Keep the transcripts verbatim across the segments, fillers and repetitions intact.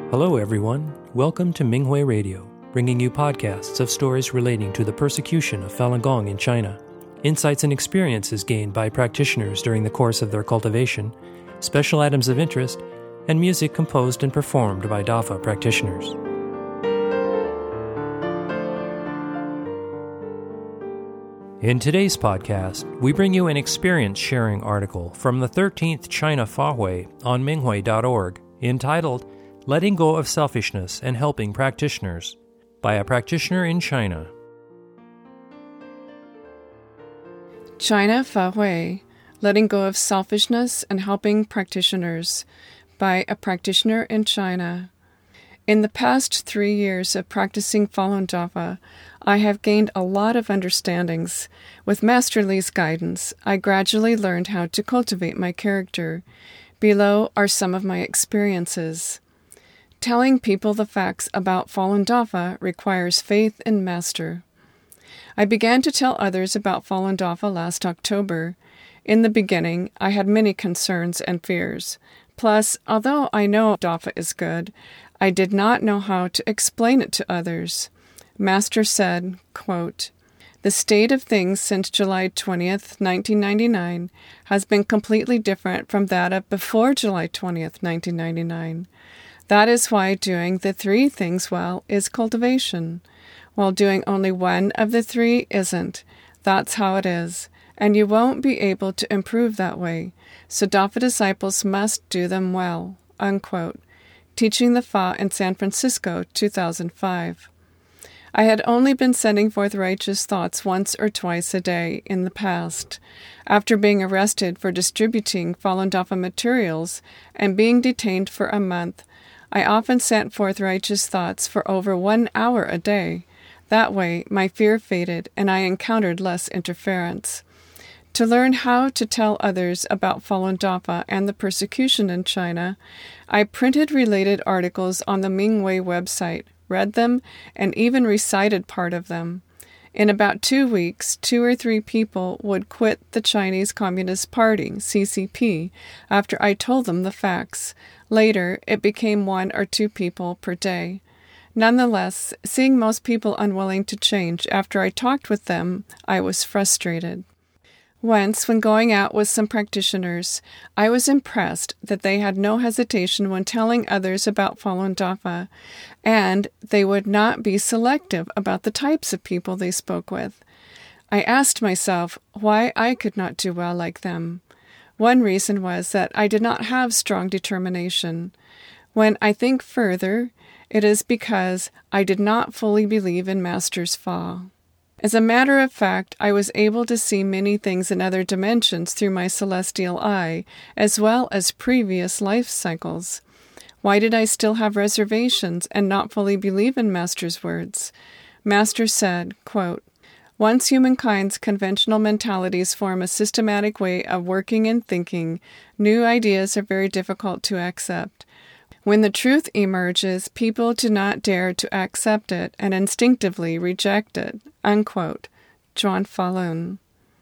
Hello, everyone. Welcome to Minghui Radio, bringing you podcasts of stories relating to the persecution of Falun Gong in China, insights and experiences gained by practitioners during the course of their cultivation, special items of interest, and music composed and performed by Dafa practitioners. In today's podcast, we bring you an experience-sharing article from the thirteenth China Fahui on Minghui dot org entitled Letting Go of Selfishness and Helping Practitioners by a practitioner in China. China Fahui, Letting Go of Selfishness and Helping Practitioners by a practitioner in China. In the past three years of practicing Falun Dafa, I have gained a lot of understandings. With Master Li's guidance, I gradually learned how to cultivate my character. Below are some of my experiences. Telling people the facts about Falun Dafa requires faith in Master. I began to tell others about Falun Dafa last October. In the beginning, I had many concerns and fears. Plus, although I know Dafa is good, I did not know how to explain it to others. Master said, quote, "The state of things since July twentieth, nineteen ninety-nine has been completely different from that of before July twentieth, nineteen ninety-nine. That is why doing the three things well is cultivation, while doing only one of the three isn't. That's how it is, and you won't be able to improve that way, so Dafa disciples must do them well." Unquote. Teaching the Fa in San Francisco, two thousand five. I had only been sending forth righteous thoughts once or twice a day in the past. After being arrested for distributing Falun Dafa materials and being detained for a month, I often sent forth righteous thoughts for over one hour a day. That way, my fear faded and I encountered less interference. To learn how to tell others about Falun Dafa and the persecution in China, I printed related articles on the Minghui website, read them, and even recited part of them. In about two weeks, two or three people would quit the Chinese Communist Party, C C P, after I told them the facts. Later, it became one or two people per day. Nonetheless, seeing most people unwilling to change after I talked with them, I was frustrated. Once, when going out with some practitioners, I was impressed that they had no hesitation when telling others about Falun Dafa, and they would not be selective about the types of people they spoke with. I asked myself why I could not do well like them. One reason was that I did not have strong determination. When I think further, it is because I did not fully believe in Master's Fa. As a matter of fact, I was able to see many things in other dimensions through my celestial eye, as well as previous life cycles. Why did I still have reservations and not fully believe in Master's words? Master said, quote, "Once humankind's conventional mentalities form a systematic way of working and thinking, new ideas are very difficult to accept. When the truth emerges, people do not dare to accept it and instinctively reject it." Unquote. Zhuan Falun.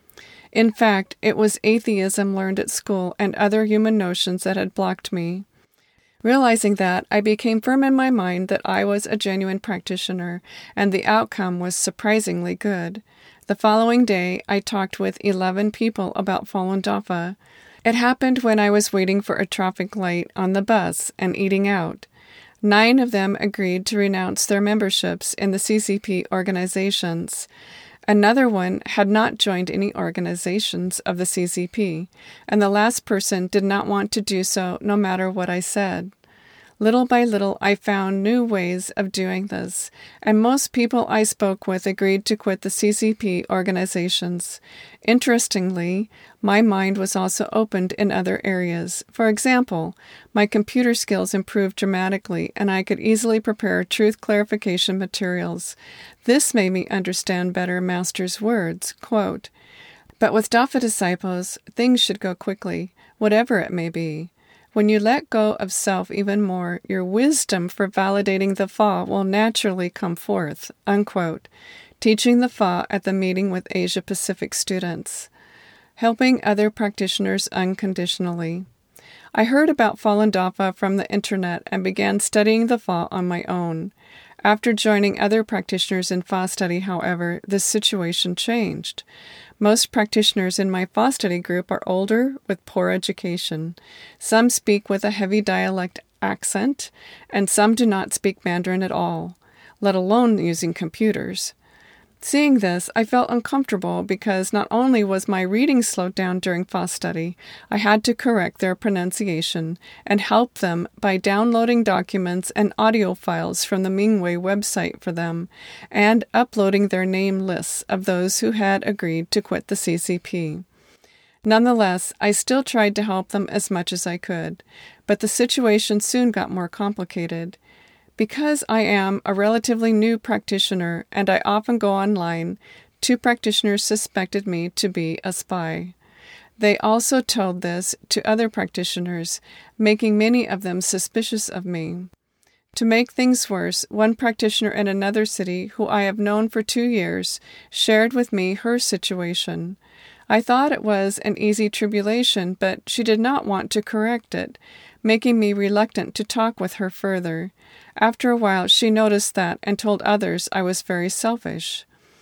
In fact, it was atheism learned at school and other human notions that had blocked me. Realizing that, I became firm in my mind that I was a genuine practitioner, and the outcome was surprisingly good. The following day, I talked with eleven people about Falun Dafa. It happened when I was waiting for a traffic light on the bus and eating out. Nine of them agreed to renounce their memberships in the C C P organizations. Another one had not joined any organizations of the C C P, and the last person did not want to do so no matter what I said. Little by little, I found new ways of doing this, and most people I spoke with agreed to quit the C C P organizations. Interestingly, my mind was also opened in other areas. For example, my computer skills improved dramatically, and I could easily prepare truth clarification materials. This made me understand better Master's words, quote, "But with Dafa disciples, things should go quickly, whatever it may be. When you let go of self even more, your wisdom for validating the Fa will naturally come forth." Unquote. Teaching the Fa at the meeting with Asia Pacific students. Helping other practitioners unconditionally. I heard about Falun Dafa from the internet and began studying the Fa on my own. After joining other practitioners in Fa study, however, this situation changed. Most practitioners in my Fa study group are older with poor education. Some speak with a heavy dialect accent, and some do not speak Mandarin at all, let alone using computers. Seeing this, I felt uncomfortable because not only was my reading slowed down during Fa study, I had to correct their pronunciation and help them by downloading documents and audio files from the Minghui website for them and uploading their name lists of those who had agreed to quit the C C P. Nonetheless, I still tried to help them as much as I could, but the situation soon got more complicated. Because I am a relatively new practitioner and I often go online, two practitioners suspected me to be a spy. They also told this to other practitioners, making many of them suspicious of me. To make things worse, one practitioner in another city, who I have known for two years, shared with me her situation. I thought it was an easy tribulation, but she did not want to correct it, making me reluctant to talk with her further. After a while, she noticed that and told others I was very selfish.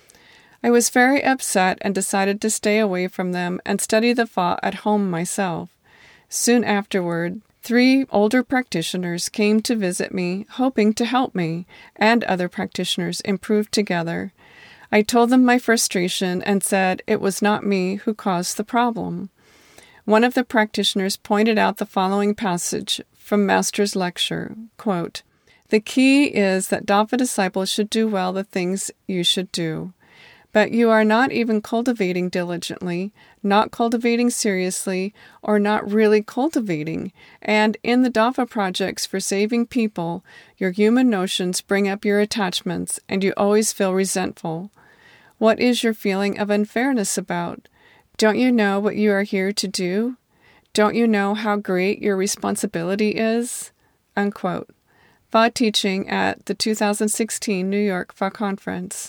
I was very upset and decided to stay away from them and study the Fa at home myself. Soon afterward, three older practitioners came to visit me, hoping to help me, and other practitioners improve together. I told them my frustration and said it was not me who caused the problem. One of the practitioners pointed out the following passage from Master's lecture, quote, "The key is that Dafa disciples should do well the things you should do. But you are not even cultivating diligently, not cultivating seriously, or not really cultivating, and in the Dafa projects for saving people, your human notions bring up your attachments, and you always feel resentful. What is your feeling of unfairness about? Don't you know what you are here to do? Don't you know how great your responsibility is?" Unquote. Fa teaching at the two thousand sixteen New York Fa Conference.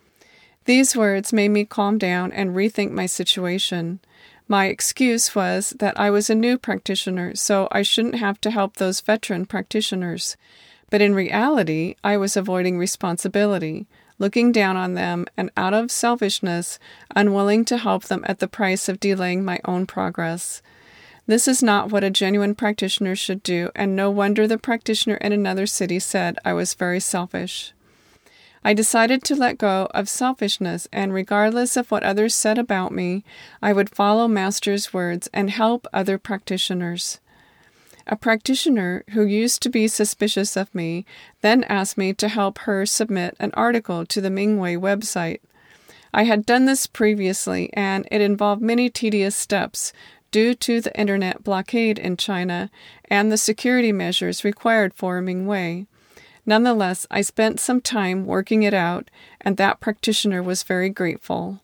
These words made me calm down and rethink my situation. My excuse was that I was a new practitioner, so I shouldn't have to help those veteran practitioners. But in reality, I was avoiding responsibility, looking down on them, and out of selfishness, unwilling to help them at the price of delaying my own progress. This is not what a genuine practitioner should do, and no wonder the practitioner in another city said I was very selfish. I decided to let go of selfishness, and regardless of what others said about me, I would follow Master's words and help other practitioners. A practitioner who used to be suspicious of me then asked me to help her submit an article to the Minghui website. I had done this previously, and it involved many tedious steps due to the internet blockade in China and the security measures required for Minghui. Nonetheless, I spent some time working it out, and that practitioner was very grateful.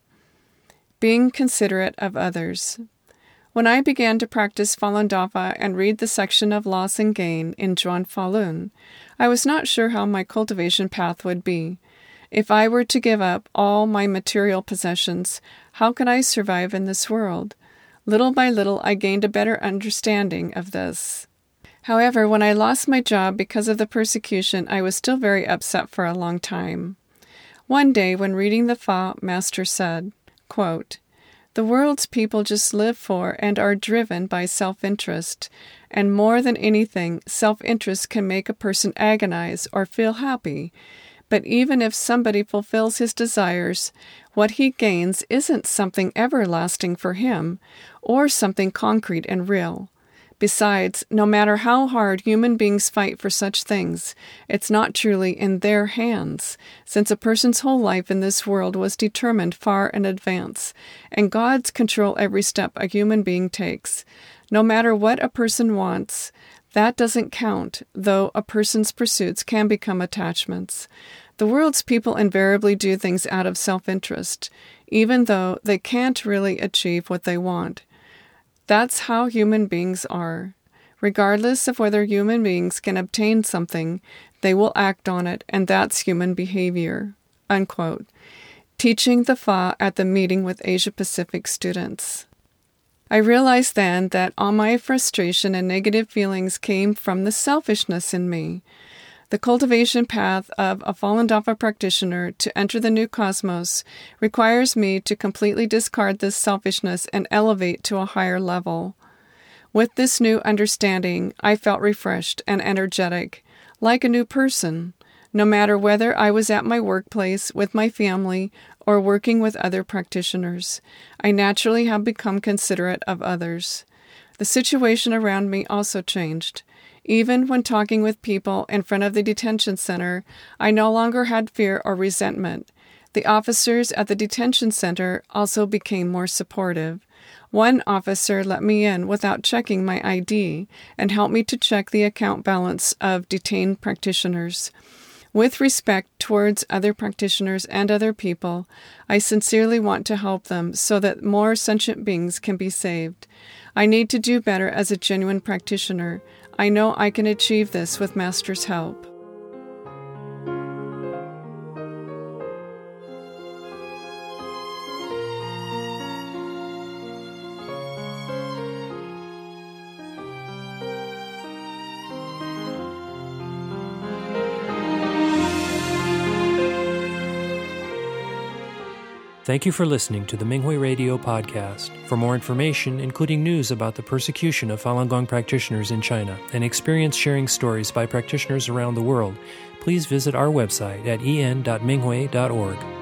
Being considerate of others. When I began to practice Falun Dafa and read the section of Loss and Gain in Zhuan Falun, I was not sure how my cultivation path would be. If I were to give up all my material possessions, how could I survive in this world? Little by little, I gained a better understanding of this. However, when I lost my job because of the persecution, I was still very upset for a long time. One day, when reading the Fa, Master said, quote, "The world's people just live for and are driven by self-interest, and more than anything, self-interest can make a person agonize or feel happy. But even if somebody fulfills his desires, what he gains isn't something everlasting for him, or something concrete and real. Besides, no matter how hard human beings fight for such things, it's not truly in their hands, since a person's whole life in this world was determined far in advance, and gods control every step a human being takes. No matter what a person wants, that doesn't count, though a person's pursuits can become attachments. The world's people invariably do things out of self-interest, even though they can't really achieve what they want. That's how human beings are. Regardless of whether human beings can obtain something, they will act on it, and that's human behavior." Unquote. Teaching the Fa at the meeting with Asia-Pacific students. I realized then that all my frustration and negative feelings came from the selfishness in me. The cultivation path of a Falun Dafa practitioner to enter the new cosmos requires me to completely discard this selfishness and elevate to a higher level. With this new understanding, I felt refreshed and energetic, like a new person, no matter whether I was at my workplace, with my family, or working with other practitioners. I naturally have become considerate of others. The situation around me also changed. Even when talking with people in front of the detention center, I no longer had fear or resentment. The officers at the detention center also became more supportive. One officer let me in without checking my I D and helped me to check the account balance of detained practitioners. With respect towards other practitioners and other people, I sincerely want to help them so that more sentient beings can be saved. I need to do better as a genuine practitioner. I know I can achieve this with Master's help. Thank you for listening to the Minghui Radio podcast. For more information, including news about the persecution of Falun Gong practitioners in China and experience-sharing stories by practitioners around the world, please visit our website at en dot minghui dot org.